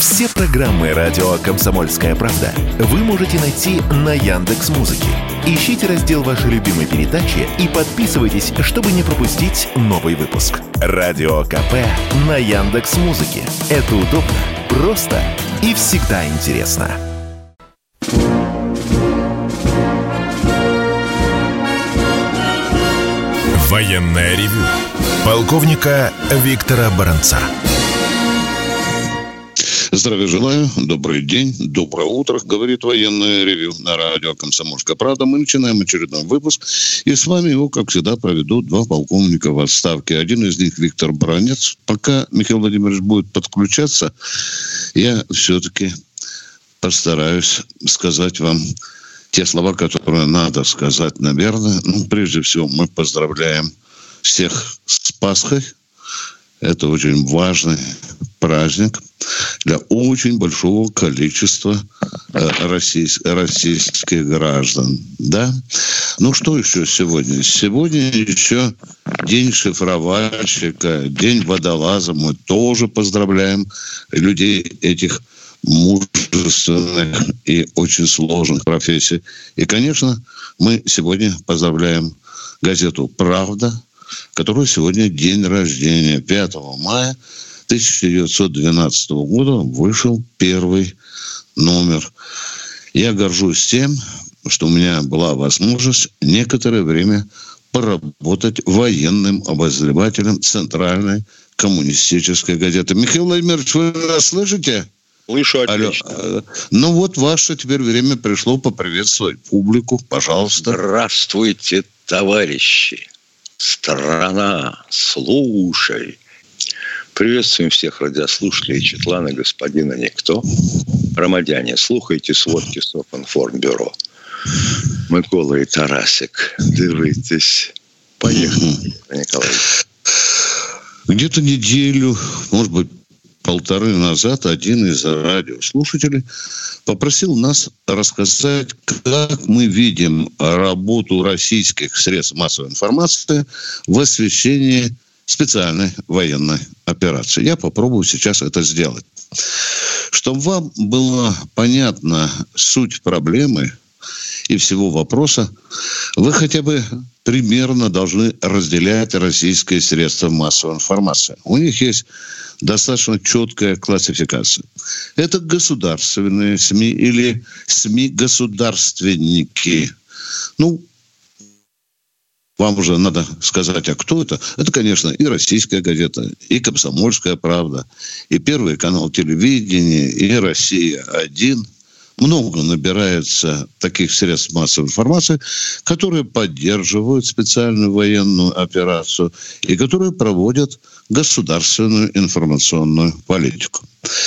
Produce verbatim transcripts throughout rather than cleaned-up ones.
Все программы радио «Комсомольская правда» вы можете найти на Яндекс.Музыке. Ищите раздел вашей любимой передачи и подписывайтесь, чтобы не пропустить новый выпуск. Радио КП на Яндекс.Музыке. Это удобно, просто и всегда интересно. Военное ревю полковника Виктора Баранца. Здравия желаю, добрый день, доброе утро, говорит военное ревю на радио «Комсомольская правда». Мы начинаем очередной выпуск, и с вами его, как всегда, проведут два полковника в отставке. Один из них Виктор Баранец. Пока Михаил Владимирович будет подключаться, я все-таки постараюсь сказать вам те слова, которые надо сказать, наверное. Ну, прежде всего, мы поздравляем всех с Пасхой. Это очень важный праздник для очень большого количества э, российских, российских граждан. Да? Ну, что еще сегодня? Сегодня еще день шифровальщика, день водолаза. Мы тоже поздравляем людей этих мужественных и очень сложных профессий. И, конечно, мы сегодня поздравляем газету «Правда», которой сегодня день рождения. пятого мая тысяча девятьсот двенадцатого года вышел первый номер. Я горжусь тем, что у меня была возможность некоторое время поработать военным обозревателем Центральной коммунистической газеты. Михаил Владимирович, вы нас слышите? Слышу отлично. Алло. Ну вот ваше теперь время пришло поприветствовать публику. Пожалуйста. Здравствуйте, товарищи. Страна, слушай. Приветствуем всех радиослушателей Четлана, господина Никто. Громадяне, слухайте сводки Софинформбюро. Микола и Тарасик, дивитесь. Поехали, Николай. Где-то неделю, может быть, полторы назад один из радиослушателей попросил нас рассказать, как мы видим работу российских средств массовой информации в освещении специальной военной операции. Я попробую сейчас это сделать. Чтобы вам была понятна суть проблемы и всего вопроса, вы хотя бы примерно должны разделять российские средства массовой информации. У них есть достаточно четкая классификация. Это государственные СМИ или СМИ-государственники. Ну, вам уже надо сказать, а кто это? Это, конечно, и «Российская газета», и «Комсомольская правда», и Первый канал телевидения, и «Россия-один». Много набирается таких средств массовой информации, которые поддерживают специальную военную операцию и которые проводят государственную информационную политику.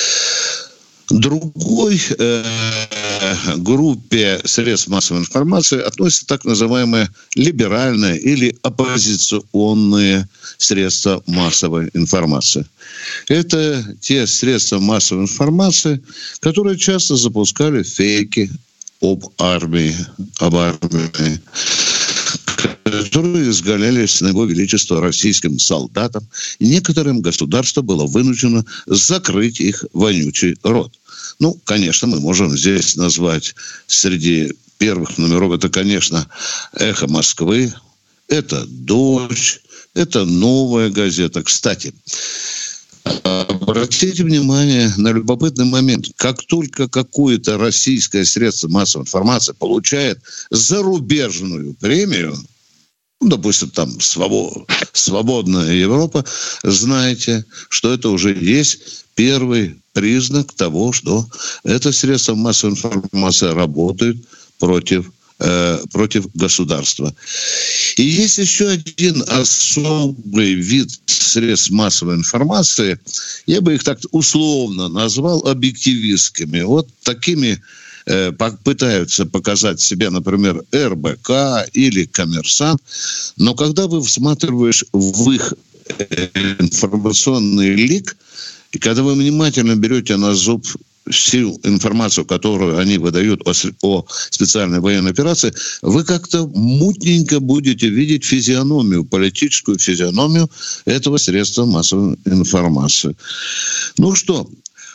Другой э, группе средств массовой информации относятся так называемые либеральные или оппозиционные средства массовой информации. Это те средства массовой информации, которые часто запускали фейки об армии, об армии, которые изгалялись на его величество российским солдатам. И некоторым государство было вынуждено закрыть их вонючий рот. Ну, конечно, мы можем здесь назвать среди первых номеров, это, конечно, «Эхо Москвы», это «Дождь», это «Новая газета». Кстати, обратите внимание на любопытный момент. Как только какое-то российское средство массовой информации получает зарубежную премию, ну, допустим, там «Свободная Европа», знаете, что это уже есть первый признак того, что это средство массовой информации работает против, э, против государства. И есть еще один особый вид средств массовой информации, я бы их так условно назвал объективистскими. Вот такими э, пытаются показать себя, например, эр бэ ка или «Коммерсант», но когда вы всматриваешь в их информационный лик, и когда вы внимательно берете на зуб всю информацию, которую они выдают о, о специальной военной операции, вы как-то мутненько будете видеть физиономию, политическую физиономию этого средства массовой информации. Ну что,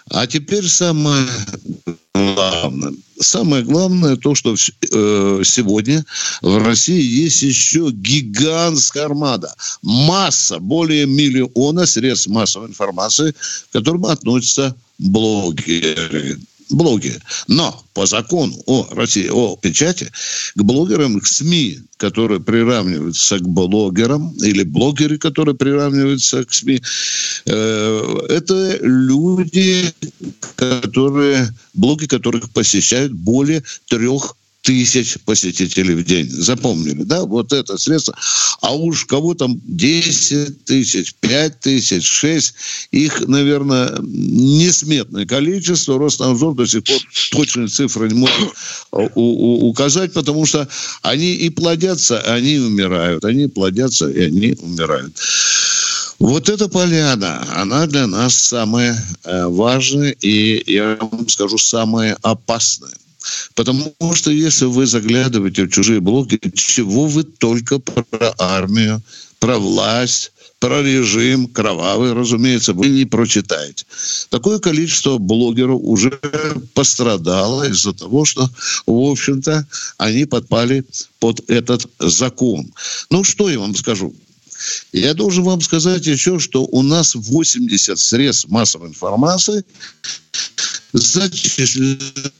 А теперь самое главное. Самое главное то, что э, сегодня в России есть еще гигантская армада. Масса, более миллиона средств массовой информации, к которым относятся блогеры. Блоги. Но по закону о России, о печати, к блогерам, к СМИ, которые приравниваются к блогерам, или блогеры, которые приравниваются к СМИ, э, это люди, которые, блоги которых посещают более трех тысяч посетителей в день. Запомнили, да? Вот это средство. А уж кого там десять тысяч, пять тысяч, шесть, их, наверное, несметное количество. Роснадзор до сих пор точные цифры не может указать, потому что они и плодятся, они умирают. Они плодятся, и они умирают. Вот эта поляна, она для нас самая важная и, я вам скажу, самая опасная. Потому что если вы заглядываете в чужие блоги, чего вы только про армию, про власть, про режим кровавый, разумеется, вы не прочитаете. Такое количество блогеров уже пострадало из-за того, что, в общем-то, они подпали под этот закон. Ну, что я вам скажу? Я должен вам сказать еще, что у нас восемьдесят средств массовой информации зачислены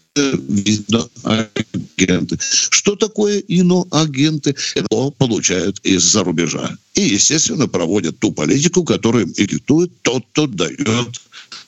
иноагенты. Что такое иноагенты? Это получают из-за рубежа. И, естественно, проводят ту политику, которую им и диктует тот, кто дает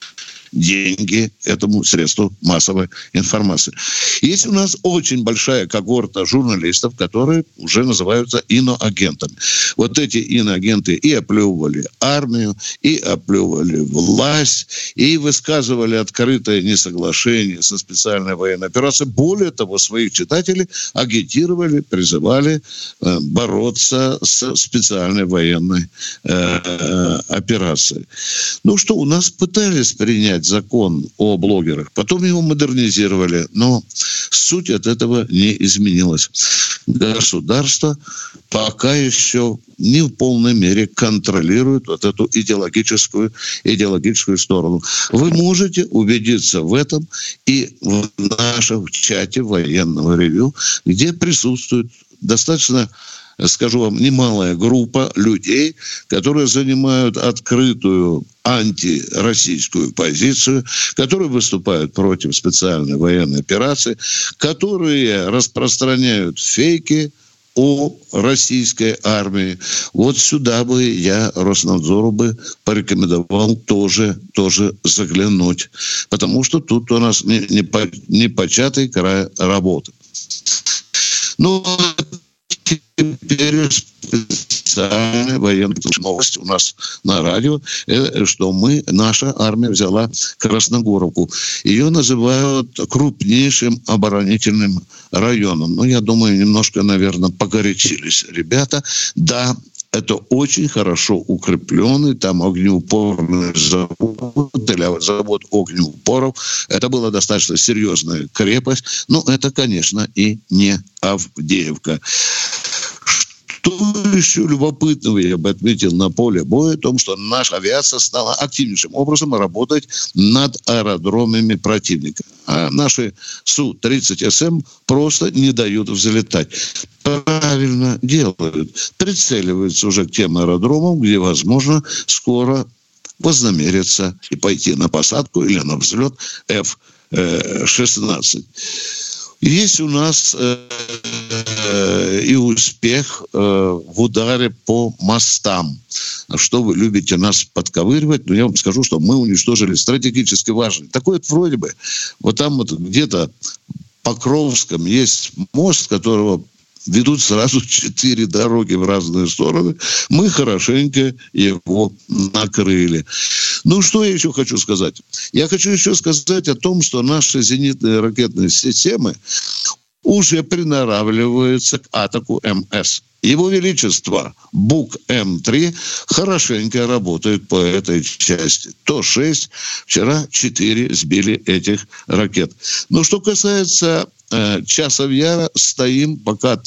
деньги этому средству массовой информации. Есть у нас очень большая когорта журналистов, которые уже называются иноагентами. Вот эти иноагенты и оплевывали армию, и оплевывали власть, и высказывали открытое несоглашение со специальной военной операцией. Более того, своих читателей агитировали, призывали э, бороться с специальной военной э, операцией. Ну что, у нас пытались принять закон о блогерах, потом его модернизировали, но суть от этого не изменилась. Государство пока еще не в полной мере контролирует вот эту идеологическую, идеологическую сторону. Вы можете убедиться в этом и в нашем чате военного ревью, где присутствует достаточно, скажу вам, немалая группа людей, которые занимают открытую антироссийскую позицию, которые выступают против специальной военной операции, которые распространяют фейки о российской армии. Вот сюда бы я Роснадзору бы порекомендовал тоже, тоже заглянуть. Потому что тут у нас не, не, по, не початый край работы. Ну, теперь специальная военная новость у нас на радио, что мы, наша армия взяла Красногоровку. Ее называют крупнейшим оборонительным районом. Ну, я думаю, немножко, наверное, погорячились ребята. Да, это очень хорошо укрепленный, там огнеупорный завод, или завод огнеупоров. Это была достаточно серьезная крепость. Но это, конечно, и не Авдеевка. Что еще любопытного я бы отметил на поле боя, о том, что наша авиация стала активнейшим образом работать над аэродромами противника. А наши Су тридцать эс эм просто не дают взлетать. Правильно делают. Прицеливаются уже к тем аэродромам, где, возможно, скоро вознамерятся и пойти на посадку или на взлет эф шестнадцать. Есть у нас э, и успех э, в ударе по мостам. Что вы любите нас подковыривать, но я вам скажу, что мы уничтожили стратегически важный. Такой вот вроде бы, вот там вот где-то в Покровском есть мост, которого ведут сразу четыре дороги в разные стороны. Мы хорошенько его накрыли. Ну, что я еще хочу сказать? Я хочу еще сказать о том, что наши зенитные ракетные системы уже приноравливаются к атаку эм эс. Его Величество Бук-М три хорошенько работает по этой части. То шесть, вчера четыре сбили этих ракет. Но что касается э, Часов Яра, стоим пока там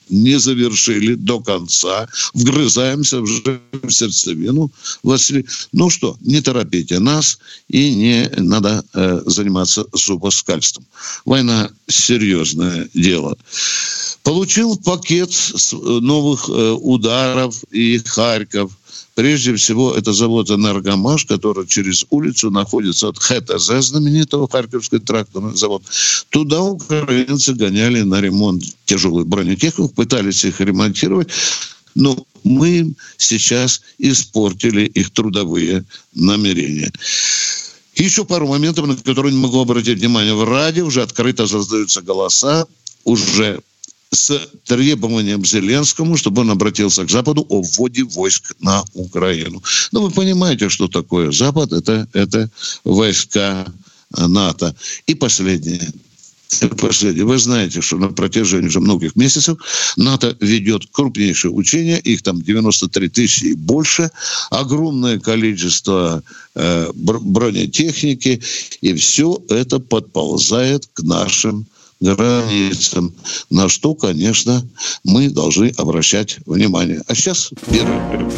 не завершили до конца, вгрызаемся уже в сердцевину. Василий, ну что, не торопите нас, и не надо э, заниматься зубоскальством. Война – серьезное дело. Получил пакет новых э, ударов и Харьков. Прежде всего, это завод «Энергомаш», который через улицу находится от ХТЗ, знаменитого Харьковский тракторный завод. Туда украинцы гоняли на ремонт тяжелую бронетехнику, пытались их ремонтировать. Но мы сейчас испортили их трудовые намерения. Еще пару моментов, на которые не могу обратить внимание. В радио уже открыто раздаются голоса, уже с требованием Зеленскому, чтобы он обратился к Западу о вводе войск на Украину. Ну, вы понимаете, что такое Запад? Это, это войска НАТО. И последнее. Последнее. Вы знаете, что на протяжении уже многих месяцев НАТО ведет крупнейшие учения, их там девяносто три тысячи и больше, огромное количество э, бронетехники, и все это подползает к нашим границам, на что, конечно, мы должны обращать внимание. А сейчас первый перерыв.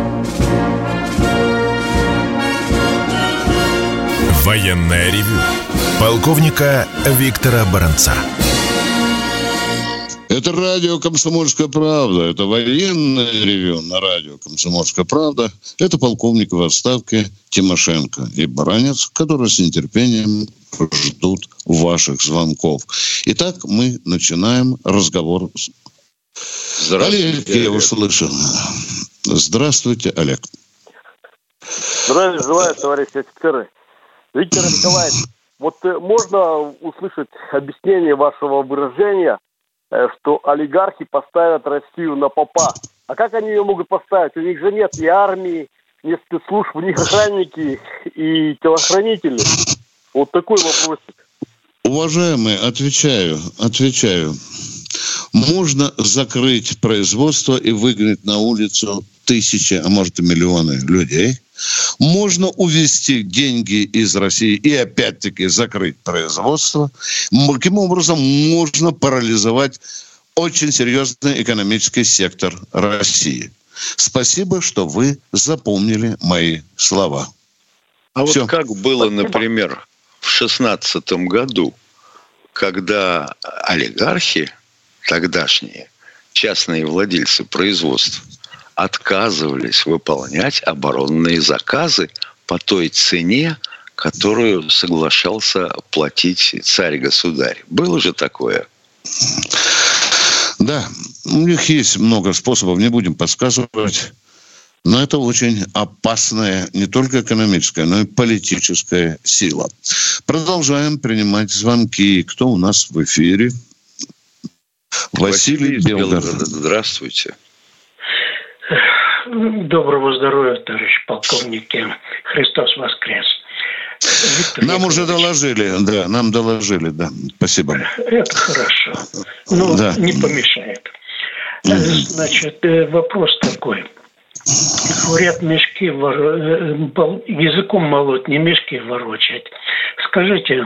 Военное ревю полковника Виктора Баранца. Это радио «Комсомольская правда». Это военное ревю на радио «Комсомольская правда». Это полковник в отставке Тимошенко и Баранец, которые с нетерпением ждут ваших звонков. Итак, мы начинаем разговор. Олег, я услышал. Здравствуйте, Олег. Здравия желаю, товарищи офицеры. Виктор Николаевич, вот можно услышать объяснение вашего выражения, что олигархи поставят Россию на попа. А как они ее могут поставить? У них же нет ни армии, ни спецслужб, ни охранники и телохранители. Вот такой вопросик. Уважаемый, отвечаю, отвечаю. Можно закрыть производство и выгнать на улицу тысячи, а может и миллионы людей. Можно увезти деньги из России и опять-таки закрыть производство. Таким образом, можно парализовать очень серьезный экономический сектор России. Спасибо, что вы запомнили мои слова. А Все. Вот как было, например, в шестнадцатом году, когда олигархи, тогдашние частные владельцы производств, отказывались выполнять оборонные заказы по той цене, которую соглашался платить царь-государь. Было же такое? Да, у них есть много способов, не будем подсказывать. Но это очень опасная не только экономическая, но и политическая сила. Продолжаем принимать звонки. Кто у нас в эфире? Василий, Василий Белгород. Здравствуйте. Доброго здоровья, товарищ полковники. Христос воскрес. Виктор нам Яковлевич. Уже доложили, да, нам доложили, да. Спасибо. Это хорошо. Ну, да. Не помешает. Значит, вопрос такой. Говорят, мешки вор... языком молоть, не мешки ворочать. Скажите,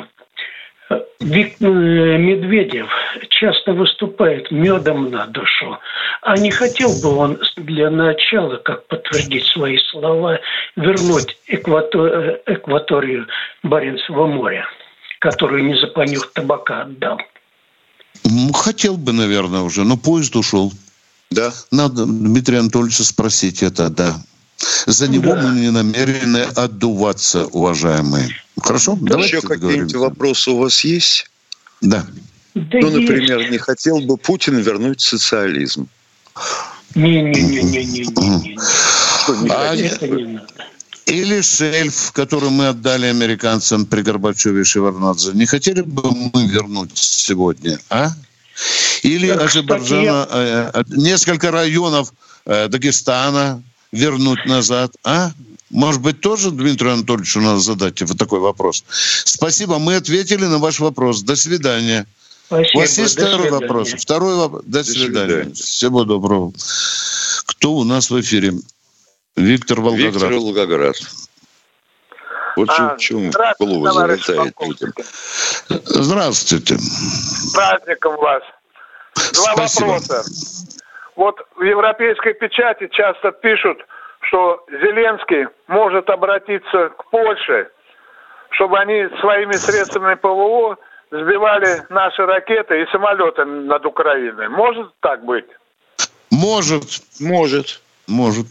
Медведев часто выступает медом на душу. А не хотел бы он для начала, как подтвердить свои слова, вернуть экватор... экваторию Баренцева моря, которую не за понюх табака отдал? Хотел бы, наверное, уже, но поезд ушел. Да. Надо Дмитрия Анатольевича спросить это, да. За него да. Мы не намерены отдуваться, уважаемые. Хорошо? Да. Давайте еще какие-нибудь вопросы у вас есть? Да. да ну, например, есть. Не хотел бы Путин вернуть социализм? Не-не-не-не-не-не. А это не надо. Или шельф, который мы отдали американцам при Горбачеве и Шеварднадзе. Не хотели бы мы вернуть сегодня, а? Или Азербайджана, э, несколько районов э, Дагестана вернуть назад, а? Может быть, тоже Дмитрию Анатольевичу надо задать вот такой вопрос. Спасибо, мы ответили на ваш вопрос. До свидания. Спасибо. У вас есть До второй свидания. вопрос? Второй вопрос. До, До свидания. свидания. Всего доброго. Кто у нас в эфире? Виктор Волгоград. Виктор Волгоград. Вот а, в чем голову залетает людям. Здравствуйте. С праздником вас. Два Спасибо. вопроса. Вот в европейской печати часто пишут, что Зеленский может обратиться к Польше, чтобы они своими средствами ПВО сбивали наши ракеты и самолеты над Украиной. Может так быть? Может. Может. Может.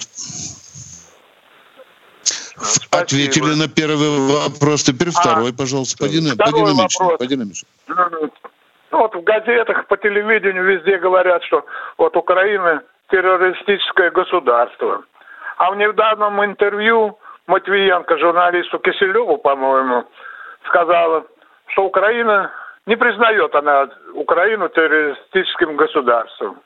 Спасибо. Ответили на первый вопрос. Теперь второй, а, пожалуйста. Подинамично. Второй вопрос. Ну, вот в газетах, по телевидению везде говорят, что вот Украина террористическое государство. А в недавнем интервью Матвиенко, журналисту Киселеву, по-моему, сказала, что Украина не признает она Украину террористическим государством.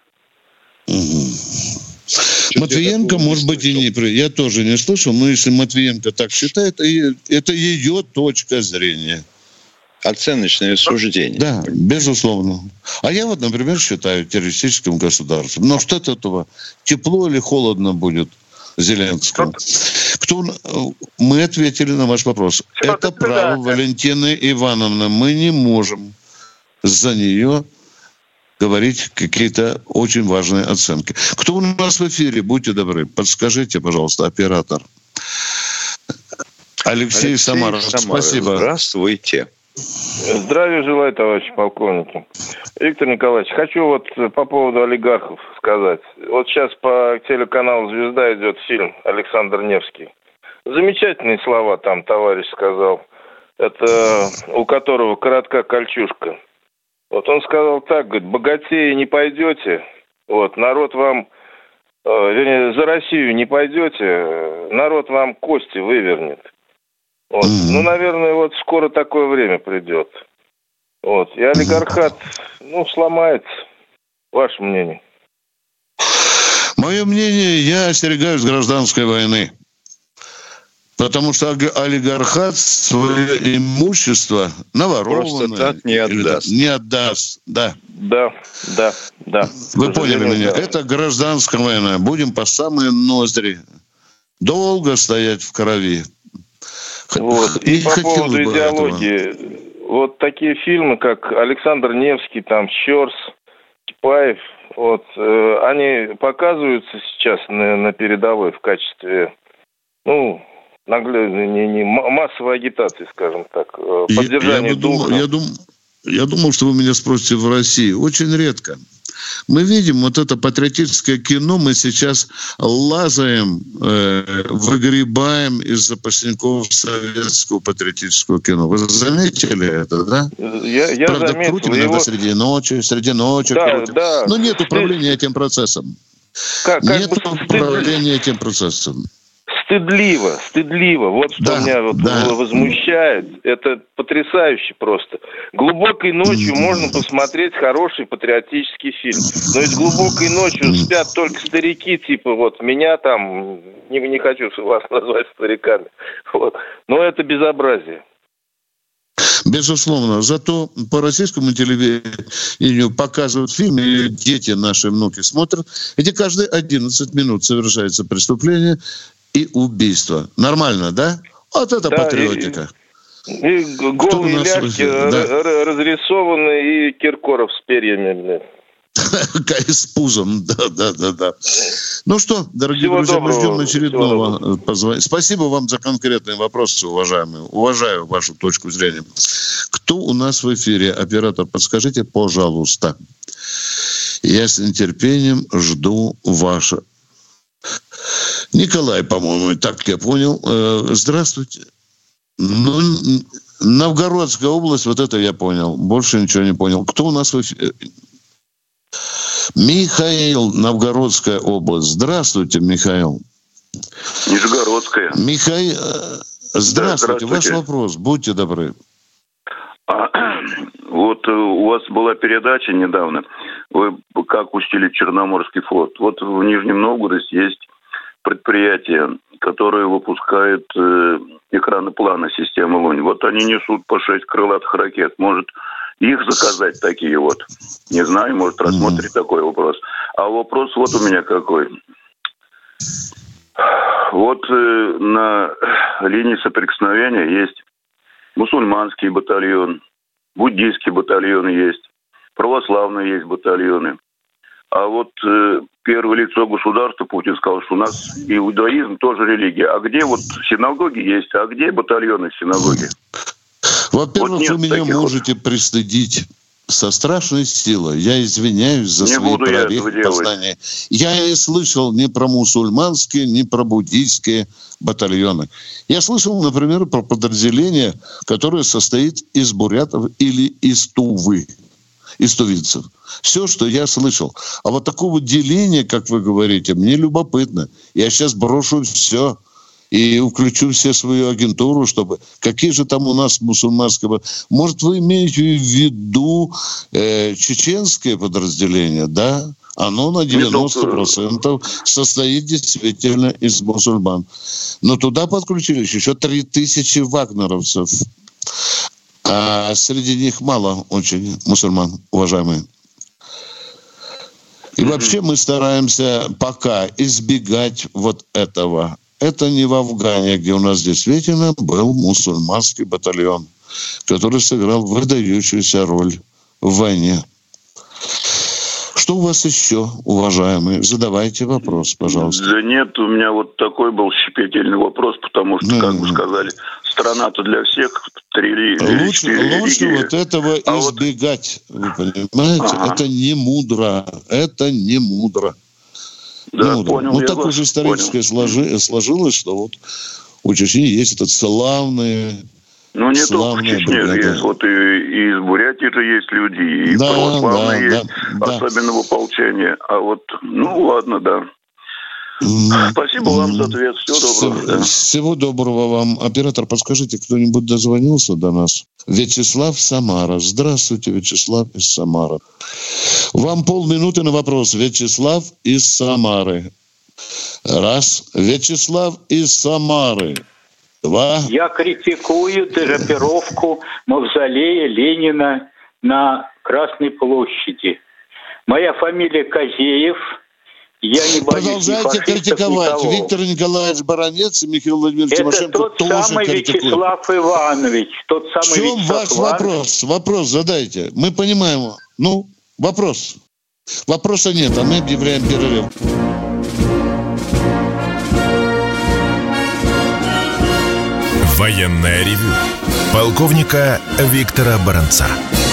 Угу. Матвиенко, может быть, и не... Я тоже не слышал, но если Матвиенко так считает, это ее точка зрения. Оценочное суждение. Да, безусловно. А я вот, например, считаю террористическим государством. Но что от этого? Тепло или холодно будет Зеленскому? Кто... Мы ответили на ваш вопрос. Что это право да, Валентины Ивановны. Мы не можем за нее говорить какие-то очень важные оценки. Кто у нас в эфире? Будьте добры. Подскажите, пожалуйста, оператор. Алексей, Алексей Самаров. Самаров. Спасибо. Здравствуйте. Здравия желаю, товарищи полковники. Виктор Николаевич, хочу вот по поводу олигархов сказать. Вот сейчас по телеканалу «Звезда» идет фильм «Александр Невский». Замечательные слова там товарищ сказал. Это у которого коротка кольчужка. Вот он сказал так, говорит, богатеи не пойдете, вот, народ вам, э, вернее, за Россию не пойдете, народ вам кости вывернет. Вот. Mm-hmm. Ну, наверное, вот скоро такое время придет. Вот. И олигархат, ну, сломается. Ваше мнение? Мое мнение, я остерегаюсь гражданской войны. Потому что олигархат свое имущество наворованное просто так не отдаст. Не отдаст, да. Да, да, да. Вы поняли меня? Да. Это гражданская война. Будем по самые ноздри. Долго стоять в крови. Вот. И не по поводу идеологии. Этого. Вот такие фильмы, как Александр Невский, там, Щорс, Кипаев, вот, э, они показываются сейчас на, на передовой в качестве, ну, наглядной, не, не, массовой агитации, скажем так, поддержания я, я духа. Думал, я, дум, я думал, что вы меня спросите в России. Очень редко. Мы видим вот это патриотическое кино, мы сейчас лазаем, э, выгребаем из запасников советского патриотического кино. Вы заметили это, да? Я, я Правда, заметил. крутим иногда его... среди ночи, среди ночи да, крутим. Да. Но нет управления этим процессом. Как, как нет бы управления этим процессом. Стыдливо, стыдливо. Вот что да, меня вот да. возмущает. Это потрясающе просто. Глубокой ночью mm-hmm. можно посмотреть хороший патриотический фильм. Но ведь глубокой ночью спят только старики, типа вот меня там, не, не хочу вас назвать стариками. Вот. Но это безобразие. Безусловно. Зато по российскому телевидению показывают фильмы, и дети, наши внуки смотрят, где каждые одиннадцать минут совершается преступление и убийство. Нормально, да? Вот это да, патриотика. И, и голые ляжки да. разрисованы, и Киркоров с перьями. С пузом, да, да, да, да. Ну что, дорогие Всего друзья, доброго. Мы ждем очередного позвонения. Спасибо вам за конкретные вопросы, уважаемые. Уважаю вашу точку зрения. Кто у нас в эфире? Оператор, подскажите, пожалуйста. Я с нетерпением жду ваше. Николай, по-моему, так я понял. Здравствуйте. Ну, Новгородская область, вот это я понял. Больше ничего не понял. Кто у нас в эфире? Михаил, Новгородская область. Здравствуйте, Михаил. Нижегородская. Михаил, здравствуйте. Да, здравствуйте. Ваш вопрос, будьте добры. А, вот у вас была передача недавно. Вы как учили Черноморский флот. Вот в Нижнем Новгороде есть предприятие, которое выпускает э, экраны плана системы Лунь. Вот они несут по шесть крылатых ракет. Может, их заказать такие вот? Не знаю, может, рассмотреть mm-hmm. такой вопрос. А вопрос вот у меня какой. Вот э, на линии соприкосновения есть мусульманский батальон, буддийский батальон есть, православные есть батальоны. А вот э, первое лицо государства Путин сказал, что у нас иудаизм тоже религия. А где вот синагоги есть, а где батальоны синагоги? Во-первых, вот вы меня можете вот пристыдить со страшной силой. Я извиняюсь за не свои прорехи познания. Я не слышал ни про мусульманские, ни про буддийские батальоны. Я слышал, например, про подразделение, которое состоит из бурятов или из Тувы, из тувинцев. Все, что я слышал. А вот такого деления, как вы говорите, мне любопытно. Я сейчас брошу все и включу все свою агентуру, чтобы... Какие же там у нас мусульманские... Может, вы имеете в виду э, чеченское подразделение, да? Оно на девяносто процентов состоит действительно из мусульман. Но туда подключились еще три тысячи вагнеровцев. А среди них мало очень мусульман, уважаемые. И вообще мы стараемся пока избегать вот этого. Это не в Афгане, где у нас действительно был мусульманский батальон, который сыграл выдающуюся роль в войне. Что у вас еще, уважаемые? Задавайте вопрос, пожалуйста. Да нет, у меня вот такой был щепетильный вопрос, потому что, как вы сказали, страна-то для всех, три лучше, лучше вот этого а избегать, вот... вы понимаете? Ага. Это не мудро, это не мудро. Да, ну, понял, ну так вас уже исторически сложи, сложилось, что вот у Чечни есть этот славный... Ну, не только в Чечне же есть, вот и, и из Бурятии же есть люди, и да, православные да, есть, да, особенно да. в ополчении. А вот, ну, ладно, да. Mm-hmm. Спасибо вам за ответ. Всего доброго. Да. Всего доброго вам. Оператор, подскажите, кто-нибудь дозвонился до нас? Вячеслав, Самара. Здравствуйте, Вячеслав из Самары. Вам полминуты на вопрос. Вячеслав из Самары. Раз. Вячеслав из Самары. Два. Я критикую драпировку мавзолея Ленина на Красной площади. Моя фамилия Козеев. Я не боюсь Продолжайте ни критиковать. никого. Виктор Николаевич Баранец и Михаил Владимирович Тимошенко тоже критикуют. Это тот самый Вячеслав Иванович. Тот самый В чем Вячеслав ваш Иванович? вопрос? Вопрос задайте. Мы понимаем. Ну, вопрос. Вопроса нет, а мы объявляем перерыв. Военное ревю полковника Виктора Баранца.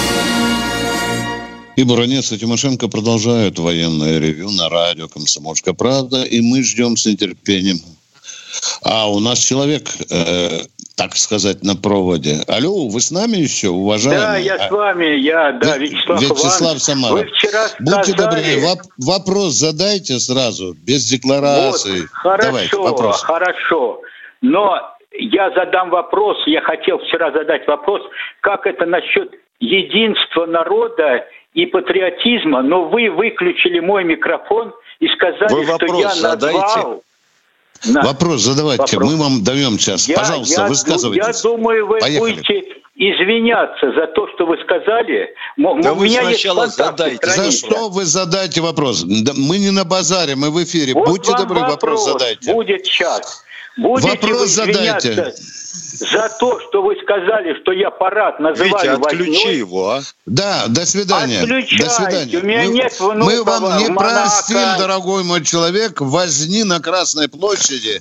И Баранец, и Тимошенко продолжают военное ревю на радио «Комсомольская правда», и мы ждем с нетерпением. А у нас человек, э, так сказать, на проводе. Алло, вы с нами еще, уважаемый? Да, я с вами, я, да, Вячеслав Иванович. Вячеслав Самара. Вы вчера Будьте сказали... добры, воп- вопрос задайте сразу, без декларации. Вот, хорошо, Давайте, вопрос. хорошо. Но я задам вопрос, я хотел вчера задать вопрос, как это насчет единства народа и патриотизма, но вы выключили мой микрофон и сказали, вы что я назвал... На... Вопрос задавайте, вопрос. Мы вам даем час. Я, Пожалуйста, я, высказывайтесь. Я думаю, вы Поехали. будете извиняться за то, что вы сказали. Да У вы меня сначала есть задайте. За что вы задаете вопрос? Мы не на базаре, мы в эфире. Вот Будьте добры, вопрос, вопрос задайте. Будет час. Будете вопрос вы извиняться задайте. За то, что вы сказали, что я парад называю Витя, отключи вознёй. его, а? Да, до свидания. Отключайте. До свидания. У меня мы, нет внуков. Мы вам не Монако. простим, дорогой мой человек, возни на Красной площади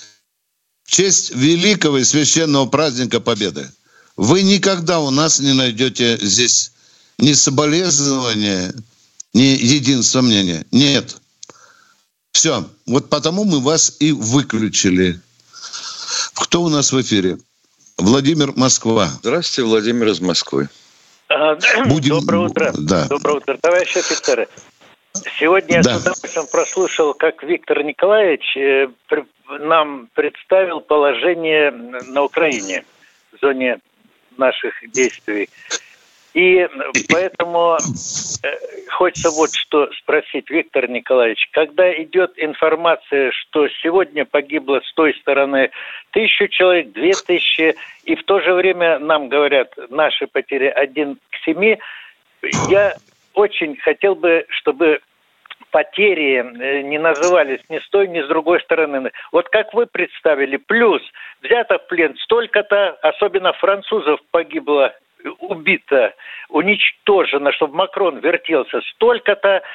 в честь великого и священного праздника Победы. Вы никогда у нас не найдете здесь ни соболезнования, ни единства мнения. Нет. Все. Вот потому мы вас и выключили. Кто у нас в эфире? Владимир, Москва. Здравствуйте, Владимир из Москвы. Будем... Доброе утро. Да. Доброе утро, товарищи офицеры. Сегодня я да. с удовольствием прослушал, как Виктор Николаевич э, при, нам представил положение на Украине в зоне наших действий. И поэтому э, хочется вот что спросить, Виктор Николаевич. Когда идет информация, что сегодня погибло с той стороны тысячу человек, две тысячи, и в то же время нам говорят, наши потери один к семи, я очень хотел бы, чтобы потери не назывались ни с той, ни с другой стороны. Вот как вы представили, плюс взято в плен столько-то, особенно французов погибло, убито, уничтожено, чтобы Макрон вертелся столько-то,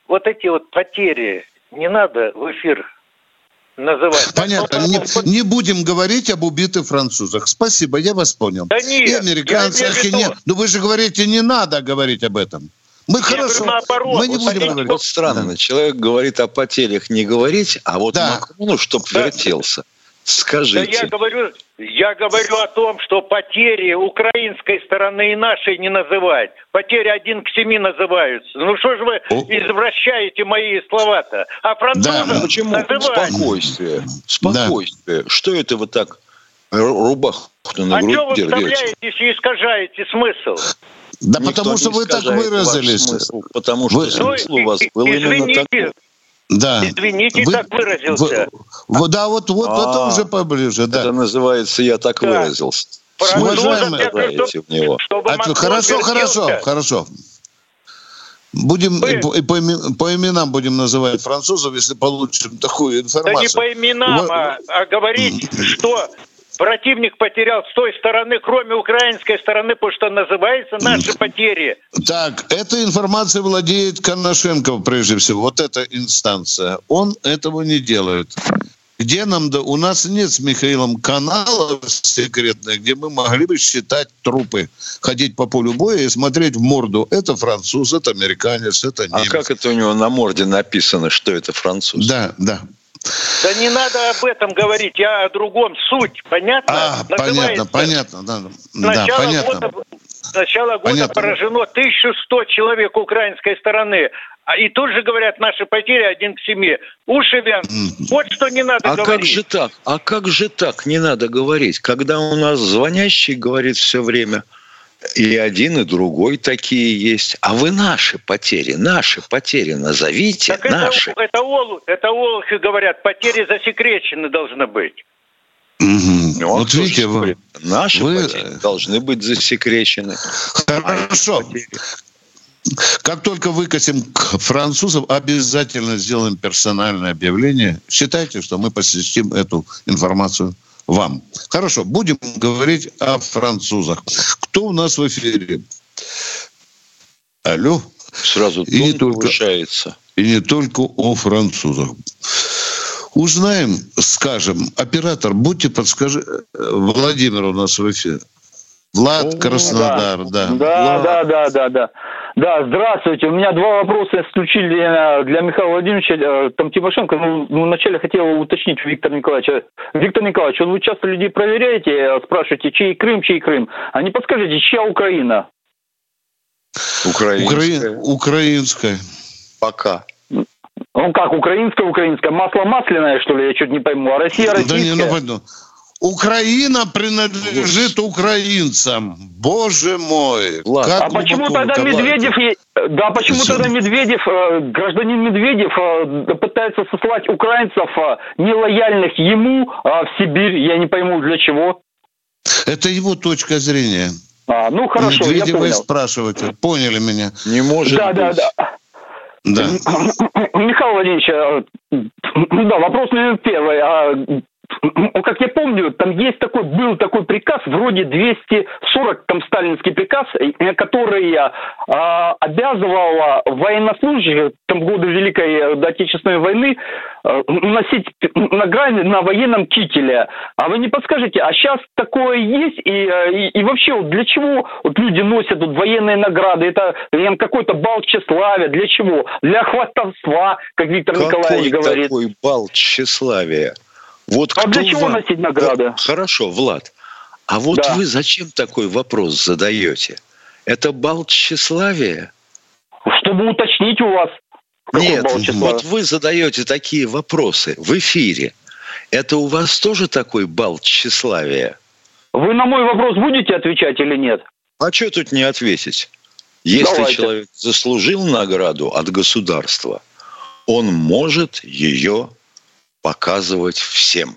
вот эти вот потери не надо в эфир называть. Понятно. Не, не будем говорить об убитых французах. Спасибо, я вас понял. Да нет, и американцах, и нет. Но вы же говорите, не надо говорить об этом. Мы я хорошо, говорю, наоборот, мы не вот будем вот, говорить. Вот странно, да. Человек говорит о потерях не говорить, а вот да. Макрону, чтоб да. вертелся. Скажите. Да я говорю, я говорю о том, что потери украинской стороны и нашей не называть. Потери один к семи называются. Ну что же вы О. извращаете мои слова-то? А французов да. Почему? называть? Спокойствие. Спокойствие. Да. Что это вы так рубаху на грудь держите? А что вы держите? вставляетесь и искажаете смысл? Да Никто потому что вы так выразились. Смысл, потому что вы... смысл у вас был именно такой. Да. Извините, вы, так выразился. Вы, вы, да, вот, вот это уже поближе. Да. Это называется «я так да. выразился». Уважаемые, в него. А, хорошо, хорошо, хорошо. Будем по, по, по именам будем называть французов, если получим такую информацию. Да не по именам, вы... а, а говорить, что противник потерял с той стороны, кроме украинской стороны, потому что называется наши потери. Так, этой информацией владеет Коношенков прежде всего. Вот эта инстанция. Он этого не делает. Где нам... да? У нас нет с Михаилом каналов секретных, где мы могли бы считать трупы. Ходить по полю боя и смотреть в морду. Это француз, это американец, это немец. А как это у него на морде написано, что это француз? Да, да. Да не надо об этом говорить, я о другом. Суть, понятно? А, понятно, понятно. Да, с начала да, понятно. года, с начала года понятно. поражено тысяча сто человек украинской стороны. И тут же говорят, наши потери один к семи. Уши вянут. Вот что не надо а говорить. А как же так? А как же так не надо говорить? Когда у нас звонящий говорит все время... И один, и другой такие есть. А вы наши потери, наши потери назовите, так наши. Это, это, олу, это олухи говорят, потери засекречены должны быть. Угу. Ну, вот видите, вы, наши вы... потери должны быть засекречены. Хорошо. Как только выкатим к французам, обязательно сделаем персональное объявление. Считайте, что мы посвятим эту информацию вам. Хорошо, будем говорить о французах. Кто у нас в эфире? Алло. Сразу тон и не повышается. Только, и не только о французах. Узнаем, скажем, оператор, будьте подскажи. Владимир у нас в эфире. Влад, О, Краснодар, да. Да, да, да, да, да, да. Да, здравствуйте. У меня два вопроса исключительно для Михаила Владимировича. Там Тимошенко, ну, вначале хотел уточнить Виктора Николаевича. Виктор Николаевич, вот вы часто людей проверяете, спрашиваете, чей Крым, чей Крым. А не подскажите, чья Украина? Украинская. Укра... Украинская. Пока. Ну как, украинская, украинская. Масло масляное, что ли, я что-то не пойму. А Россия, российская? Да не, ну, Украина принадлежит украинцам. Боже мой. Ладно. А почему тогда Медведев... Да, почему Все. тогда Медведев, гражданин Медведев, пытается сослать украинцев, нелояльных ему, в Сибирь? Я не пойму, для чего. Это его точка зрения. А, ну хорошо, Медведева я понял. спрашивайте. Поняли меня? Не может да, быть. Да, да, да. Да. Михаил Владимирович, да, вопрос номер первый. Как я помню, там есть такой, был такой приказ, вроде двести сорок, там сталинский приказ, который э, обязывал военнослужащих там, в годы Великой Отечественной войны э, носить награды на военном кителе. А вы не подскажете, а сейчас такое есть? И, и, и вообще, вот для чего вот люди носят вот военные награды? Это какой-то бал тщеславия. Для чего? Для хвастовства, как Виктор Какой Николаевич говорит. Какой бал тщеславия? Вот а для чего вам... носить награды? Хорошо, Влад. А вот да. вы зачем такой вопрос задаете? Это бал тщеславия? Чтобы уточнить у вас. Нет, вот вы задаете такие вопросы в эфире. Это у вас тоже такой бал тщеславия? Вы на мой вопрос будете отвечать или нет? А что тут не ответить? Если Давайте. человек заслужил награду от государства, он может ее показывать всем.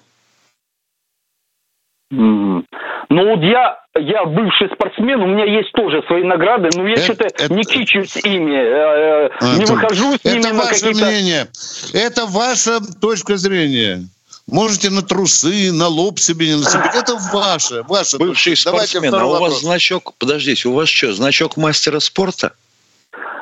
Mm. Ну вот я, я бывший спортсмен, у меня есть тоже свои награды, но я это, что-то это, не кичусь ими, э, это, не выхожу с ними это на ваше какие-то... мнение, это ваша точка зрения. Можете на трусы, на лоб себе не нацепить. Это ваше, ваше. Бывший спортсмен, а у вас значок, подождите, у вас что, значок мастера спорта?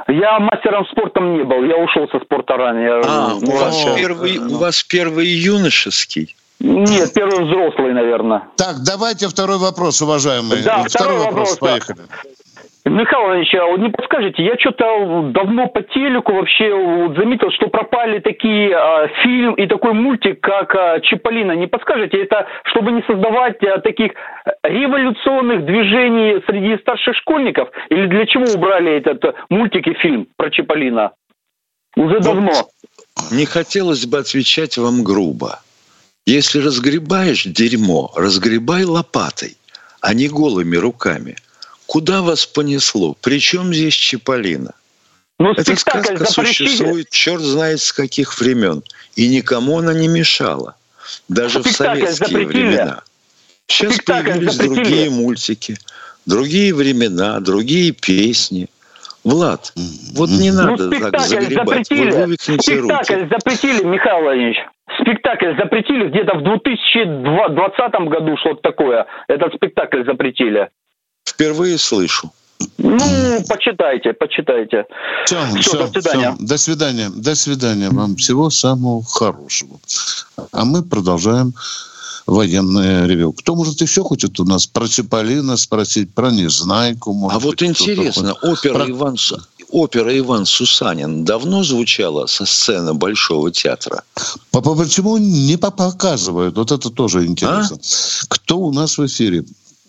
Я мастером спорта не был, я ушел со спорта ранее. А, у вас, первый, у вас первый юношеский? Нет, первый взрослый, наверное. Так, давайте второй вопрос, уважаемые. Да, второй, второй вопрос, вопрос поехали. Михаил Иванович, а вот не подскажете, я что-то давно по телеку вообще вот заметил, что пропали такие а, фильм и такой мультик, как а, «Чиполлино». Не подскажете, это чтобы не создавать а, таких революционных движений среди старших школьников? Или для чего убрали этот мультик и фильм про Чиполлино? Уже давно. Не хотелось бы отвечать вам грубо. Если разгребаешь дерьмо, разгребай лопатой, а не голыми руками. Куда вас понесло? Причем здесь Чиполлино? Ну, эта сказка существует черт знает с каких времен. И никому она не мешала. Даже спектакль в советские запретили. времена. Сейчас спектакль появились запретили. другие мультики, другие времена, другие песни. Влад, вот не надо ну, так загребать. Запретили. Вы вывихните спектакль руки. запретили, Михаил Владимирович. Спектакль запретили где-то в две тысячи двадцатом году, что-то такое. Этот спектакль запретили. Впервые слышу. Ну, почитайте, почитайте. Все, все, все, до свидания. Все. До свидания. До свидания. Вам всего самого хорошего. А мы продолжаем военное ревю. Кто, может, еще хочет у нас про Чиполлино спросить, про Незнайку? Может а вот быть, интересно, опера, про... Иван, опера Иван Сусанин давно звучала со сцены Большого театра? Папа, почему не показывают? Вот это тоже интересно. А? Кто у нас в эфире?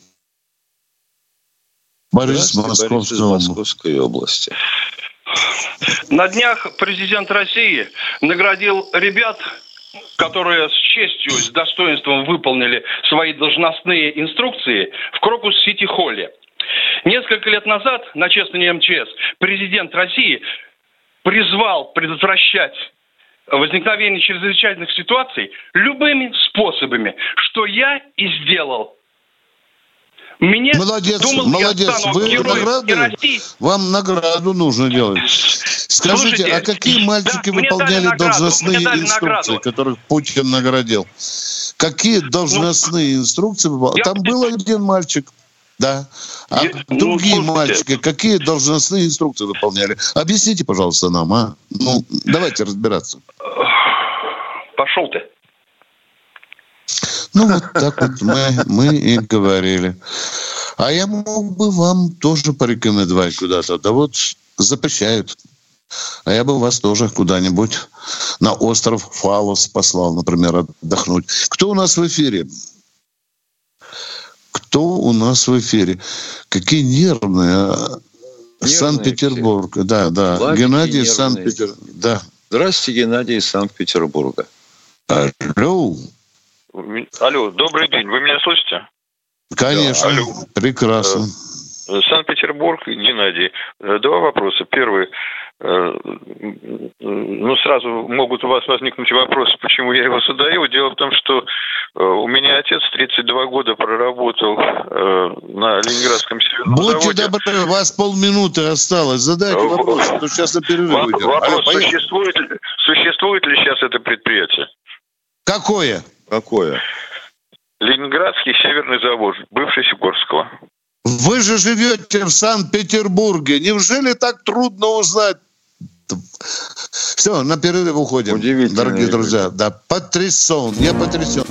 Борис, Борис из Московской области. На днях президент России наградил ребят, которые с честью, с достоинством выполнили свои должностные инструкции в Крокус-Сити-Холле. Несколько лет назад на чествовании эм че эс президент России призвал предотвращать возникновение чрезвычайных ситуаций любыми способами, что я и сделал. Меня, молодец, думал, молодец. Вы награду, вам награду нужно делать. Скажите, Слушайте, а какие мальчики да, выполняли должностные инструкции, награду. которых Путин наградил? Какие должностные ну, инструкции выполняли? Там я... был один мальчик, да. А я... другие ну, мальчики, какие должностные инструкции выполняли? Объясните, пожалуйста, нам, а? Ну, давайте разбираться. Пошел ты. Ну, вот так вот мы, мы и говорили. А я мог бы вам тоже порекомендовать куда-то. Да вот запрещают. А я бы вас тоже куда-нибудь на остров Фалос послал, например, отдохнуть. Кто у нас в эфире? Кто у нас в эфире? Какие нервные. нервные Санкт-Петербург. Все. Да, да. Владики Геннадий из Санкт-Петербурга. Да. Здравствуйте, Геннадий из Санкт-Петербурга. Алло. Алло, добрый день. Вы меня слышите? Конечно. Да, алло. Прекрасно. Санкт-Петербург, Геннадий. Два вопроса. Первый. Ну, сразу могут у вас возникнуть вопросы, почему я его задаю. Дело в том, что у меня отец тридцать два года проработал на Ленинградском северном Будьте заводе. Будьте добры, у вас полминуты осталось. Задайте вопрос, а то сейчас на перерыв уйдем. Вопрос, Алло, существует, существует ли сейчас это предприятие? Какое? Какое? Ленинградский северный завод, бывший Сикорского. Вы же живете в Санкт-Петербурге. Неужели так трудно узнать? Все, на перерыв уходим. Удивительно. Дорогие друзья. Да, потрясен. Я потрясен.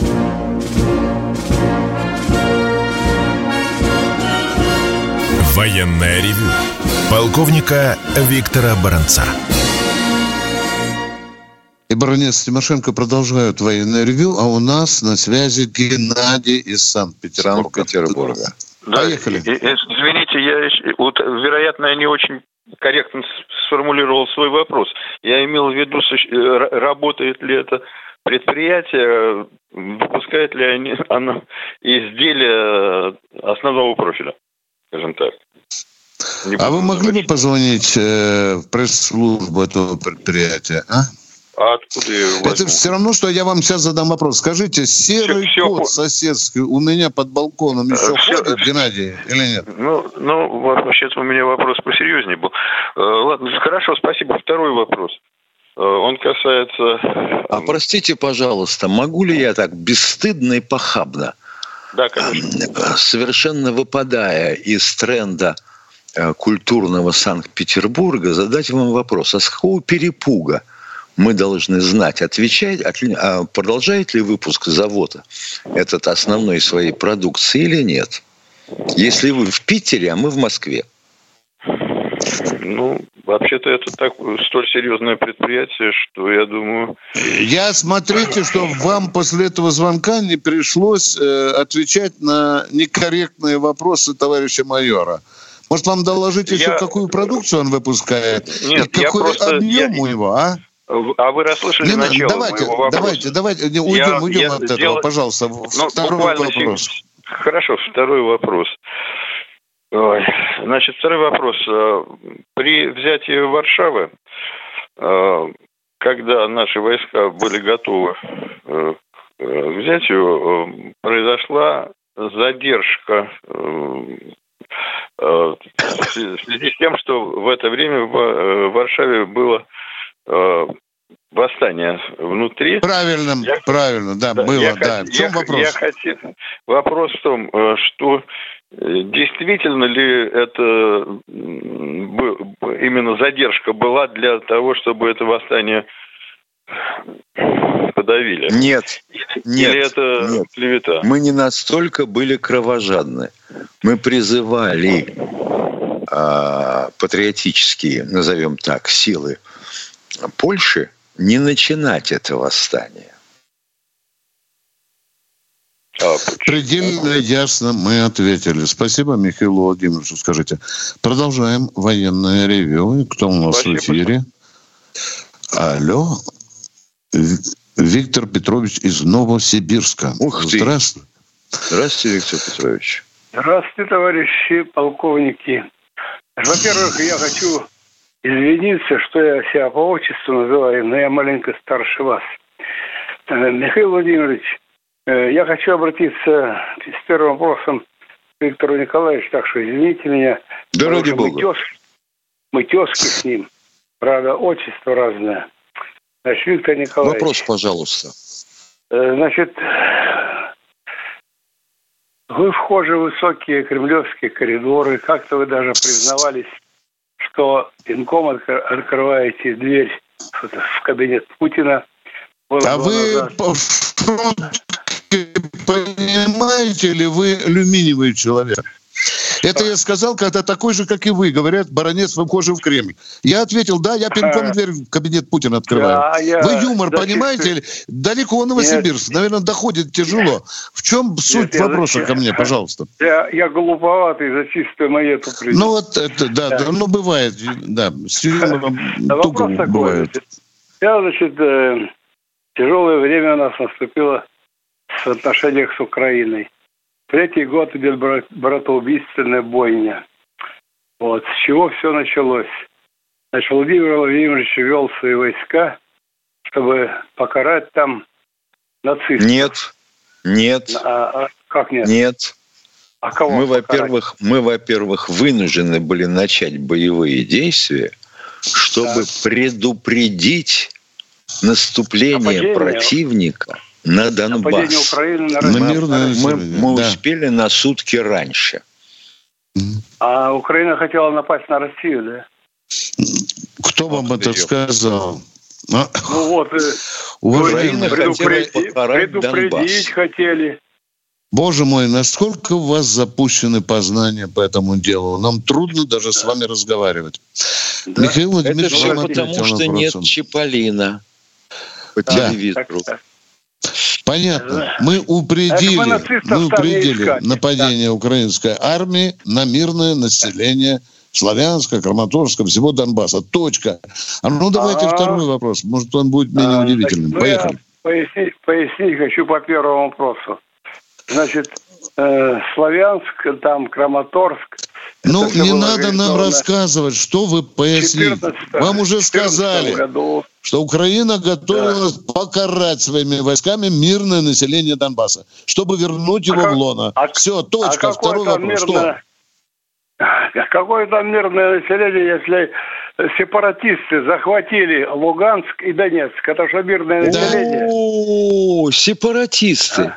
Военное ревю полковника Виктора Баранца. И баронец Тимошенко продолжают военное ревю, а у нас на связи Геннадий из Санкт-Петербурга. Санкт-Петербурга. Да, поехали. Извините, я, вот, вероятно, я не очень корректно сформулировал свой вопрос. Я имел в виду, работает ли это предприятие, выпускает ли они, оно изделия основного профиля, скажем так. Не а вы могли бы позвонить э, в пресс-службу этого предприятия, а? А откуда я его возьму? Это все равно, что я вам сейчас задам вопрос. Скажите, серый все, кот все... соседский у меня под балконом еще все... ходит, Геннадий, или нет? Ну, ну, вообще-то у меня вопрос посерьезнее был. Ладно, хорошо, спасибо. Второй вопрос. Он касается... А простите, пожалуйста, могу ли я так бесстыдно и похабно, да, конечно, совершенно выпадая из тренда культурного Санкт-Петербурга задать вам вопрос. А с какого перепуга мы должны знать, отвечать, а продолжает ли выпуск завода этот основной своей продукции или нет? Если вы в Питере, а мы в Москве. Ну, вообще-то это так, столь серьезное предприятие, что я думаю... Я, смотрите, что вам после этого звонка не пришлось э, отвечать на некорректные вопросы товарища майора. Может, вам доложить еще, я... какую продукцию он выпускает? Нет, и какой просто... объем я... у него, а? А вы расслышали не, начало давайте, моего вопроса? Давайте, давайте, не, уйдем, я, уйдем я от сделал... этого, пожалуйста. Ну, второй вопрос. Сек... Хорошо, второй вопрос. Ой. Значит, второй вопрос. При взятии Варшавы, когда наши войска были готовы к взятию, произошла задержка в связи с тем, что в это время в Варшаве было восстание внутри. Правильно, я, правильно, да, да было, да. Хот... В чем я, вопрос? Я хотел... Вопрос в том, что действительно ли это именно задержка была для того, чтобы это восстание подавили? Нет, нет. Или это нет. клевета? Мы не настолько были кровожадны. Мы призывали а, патриотические, назовем так, силы Польши не начинать это восстание. А, предельно ясно мы ответили. Спасибо Михаилу Владимировичу. Скажите, продолжаем военное ревью. Кто у нас Спасибо. В эфире? Алло. Виктор Петрович из Новосибирска. Ух ты. Здравствуйте. Здравствуйте, Виктор Петрович. Здравствуйте, товарищи полковники. Во-первых, я хочу извиниться, что я себя по отчеству называю, но я маленько старше вас. Михаил Владимирович, я хочу обратиться с первым вопросом к Виктору Николаевичу, так что извините меня. Да ради бога. Мы тезки, мы тезки с ним. Правда, отчество разное. Значит, Виктор Николаевич. Вопрос, пожалуйста. Значит, вы вхожи в высокие кремлевские коридоры. Как-то вы даже признавались, что пинком открываете дверь в кабинет Путина. Было а вы понимаете ли вы алюминиевый человек? Это я сказал, когда такой же, как и вы, говорят, баронец, вы вхожи в Кремль. Я ответил, да, я пинком дверь в кабинет Путина открываю. Да, я... Вы юмор да, понимаете? Чисто... Далеко Новосибирск, наверное, доходит тяжело. В чем суть Нет, вопроса ко мне, пожалуйста? Я, я глуповатый за чистую монету. Ну вот это, да, да. ну бывает, да, с юмором туго бывает. Я, значит, тяжелое время у нас наступило в отношениях с Украиной. Третий год идет братоубийственная бойня. Вот. С чего все началось? Значит, Владимир Владимирович вел свои войска, чтобы покарать там нацистов. Нет, нет. А, а как нет? Нет. А кого мы, во-первых, мы, во-первых, вынуждены были начать боевые действия, чтобы да. предупредить наступление Нападение. противника на Донбасс. Украины на мы мирное мы, мы да. успели на сутки раньше. А Украина хотела напасть на Россию, да? Кто вам это сказал? Ну вот, Украина предупредить, предупредить хотели. Боже мой, насколько у вас запущены познания по этому делу? Нам трудно даже да. с вами разговаривать. Да. Михаил Владимирович, это все потому, что нет Чиполлино по да. телевизору. Так, так. Понятно. Мы упредили, мы упредили нападение да. украинской армии на мирное население Славянска, Краматорска, всего Донбасса. Точка. А ну давайте А-а-а. второй вопрос. Может, он будет менее а, удивительным. Ну, Поехали. Пояснить, пояснить хочу по первому вопросу. Значит, э, Славянск, там Краматорск. Ну, не надо нам рассказывать, что вы пояснили. Вам уже сказали, году. что Украина готовилась да. покарать своими войсками мирное население Донбасса, чтобы вернуть а его как, в лоно. А, Все, точка. А Второй вопрос. Мирное, что? Какое там мирное население, если сепаратисты захватили Луганск и Донецк? Это же мирное население. О, сепаратисты. А?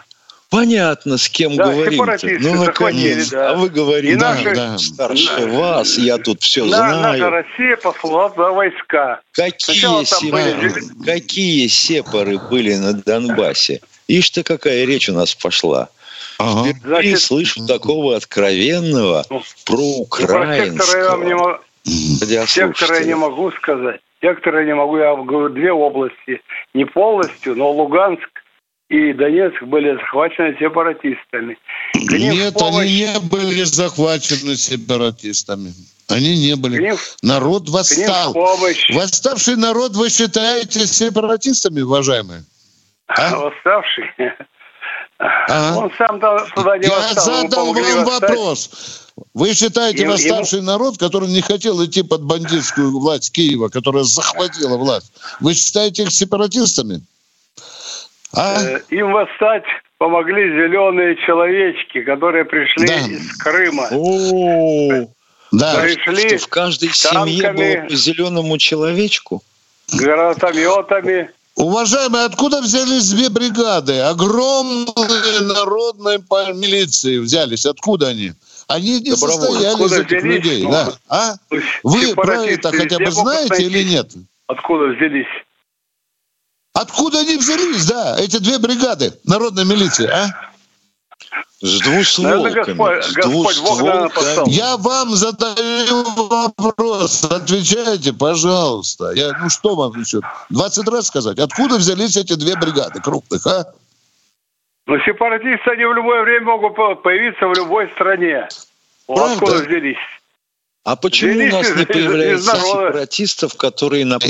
Понятно, с кем да, говорим-то. Ну, наконец. Да. А вы говорите, да, наши, да. старше да. вас, я тут все на, знаю. Наша Россия послала за войска. Какие, сепары, были... Какие сепары были на Донбассе? Ишь-то какая речь у нас пошла. Ага. Впервые Значит, слышу такого откровенного ну, проукраинского. Сектора я не могу сказать. Сектора я не могу. Я говорю, две области. Не полностью, но Луганск и Донецк были захвачены сепаратистами. Нет, помощь... они не были захвачены сепаратистами. Они не были. Ним... Народ восстал. Восставший народ вы считаете сепаратистами, уважаемые? А? Восставший? А? Он сам туда не Я восстал. Я задал вам восстать. Вопрос. Вы считаете ему, восставший ему... народ, который не хотел идти под бандитскую власть Киева, которая захватила власть, вы считаете их сепаратистами? А? Им восстать помогли зеленые человечки, которые пришли да. из Крыма. О, да. Пришли что в каждой танками, семье было по зеленому человечку? Гранатометами. Уважаемые, откуда взялись две бригады? Огромные народные милиции взялись. Откуда они? Они не состояли из этих взялись? людей. Ну, да. А? Вы про это хотя бы знаете или нет? Откуда взялись? Откуда они взялись, да, эти две бригады народной милиции, а? С двустволками. Господь, С двустволками. Я вам задаю вопрос, отвечайте, пожалуйста. Я, ну что вам еще? двадцать раз сказать. Откуда взялись эти две бригады крупных, а? Ну, сепаратисты, они в любое время могут появиться в любой стране. Правда? Откуда взялись? А почему взялись у нас не появляется сепаратистов, которые на...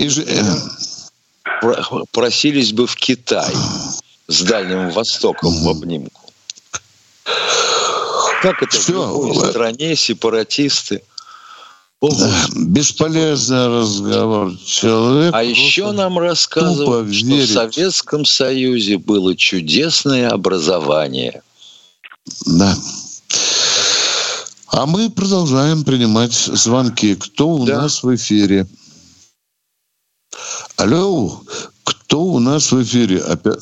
просились бы в Китай с Дальним Востоком в обнимку? Как это Все. в любой стране сепаратисты? Да, бесполезный разговор. Человек а еще нам рассказывают, что верит. В Советском Союзе было чудесное образование. Да. А мы продолжаем принимать звонки. Кто у да. нас в эфире? Алло, кто у нас в эфире? Опять...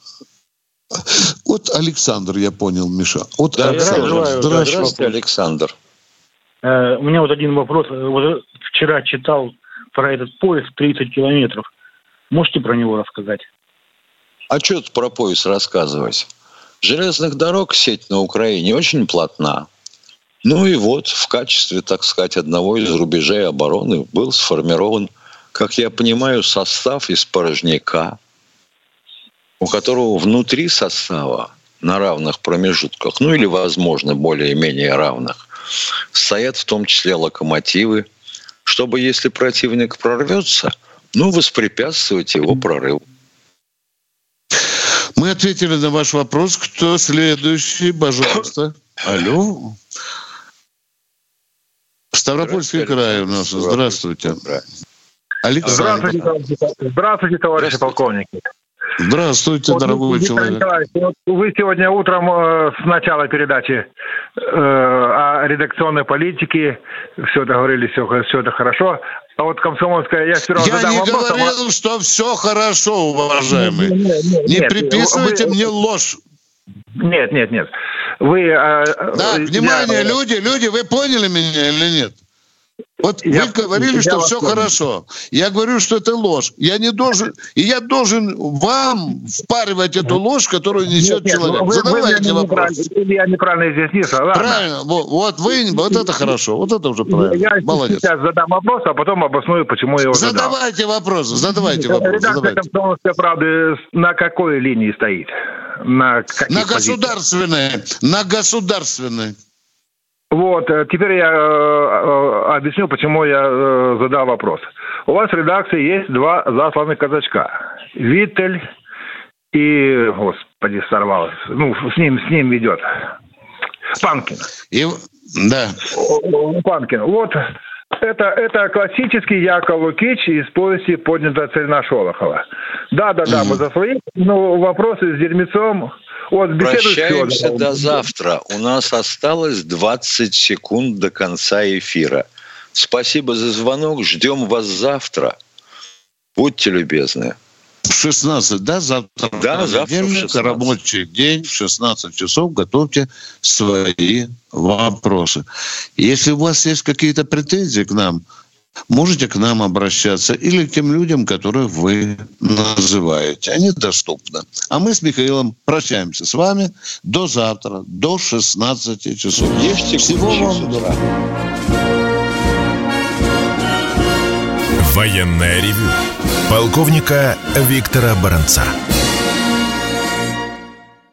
Вот Александр, я понял, Миша. Вот да, Александр. Здравствуйте, Здравствуйте, Здравствуйте, Александр. У меня вот один вопрос. Вот вчера читал про этот поезд тридцать километров. Можете про него рассказать? А что тут про поезд рассказывать? Железных дорог сеть на Украине очень плотна. Ну и вот в качестве, так сказать, одного из рубежей обороны был сформирован, как я понимаю, состав из порожняка, у которого внутри состава на равных промежутках, ну или, возможно, более-менее равных, стоят в том числе локомотивы, чтобы, если противник прорвется, ну, воспрепятствовать его прорыву. Мы ответили на ваш вопрос. Кто следующий? Пожалуйста. Алло. Ставропольский край у нас. Здравствуйте. Александр. Здравствуйте, здравствуйте, товарищи полковники. Здравствуйте, вот, дорогой человек. Вот вы сегодня утром э, с начала передачи э, о редакционной политике все это говорили, все, все это хорошо. А вот Комсомольская, я сперва я задам не вопрос. Я не говорил, а... что все хорошо, уважаемый. Нет, нет, нет, не нет, приписывайте вы... мне ложь. Нет, нет, нет. Вы... Э, да, э, внимание, я... люди, люди, вы поняли меня или нет? Вот я, вы говорили, что все помню. Хорошо. Я говорю, что это ложь. Я не должен, и я должен вам впаривать эту ложь, которую несет нет, человек. Вы, Задавайте вы вопрос. Я неправильно изъяснился. Ладно. Правильно. Вот, вот вы, вот это хорошо. Вот это уже правильно. Я Молодец. Сейчас задам вопрос, а потом обосную, почему я его задал. Задавайте вопросы. Задавайте вопросы. Редакция «Комсомольской правды» на какой линии стоит? На, на государственной. На государственной. Вот, теперь я э, объясню, почему я э, задал вопрос. У вас в редакции есть два засланных казачка. Виттель и, господи, сорвалось. Ну, с ним, с ним ведет. Панкин. И, да. Панкин. Вот, это, это классический Яков Лукич из повести «Поднятая царина Шолохова». Да-да-да, mm-hmm. мы за свои, но вопросы с дерьмецом... Вот, прощаемся до завтра. У нас осталось двадцать секунд до конца эфира. Спасибо за звонок. Ждем вас завтра. Будьте любезны. В шестнадцать, да, завтра? Да, завтра в шестнадцать. Рабочий день, в шестнадцать часов. Готовьте свои вопросы. Если у вас есть какие-то претензии к нам, можете к нам обращаться или к тем людям, которых вы называете. Они доступны. А мы с Михаилом прощаемся с вами до завтра, до шестнадцати часов. Ешьте Всего вам доброго. Военное ревю полковника Виктора Баранца.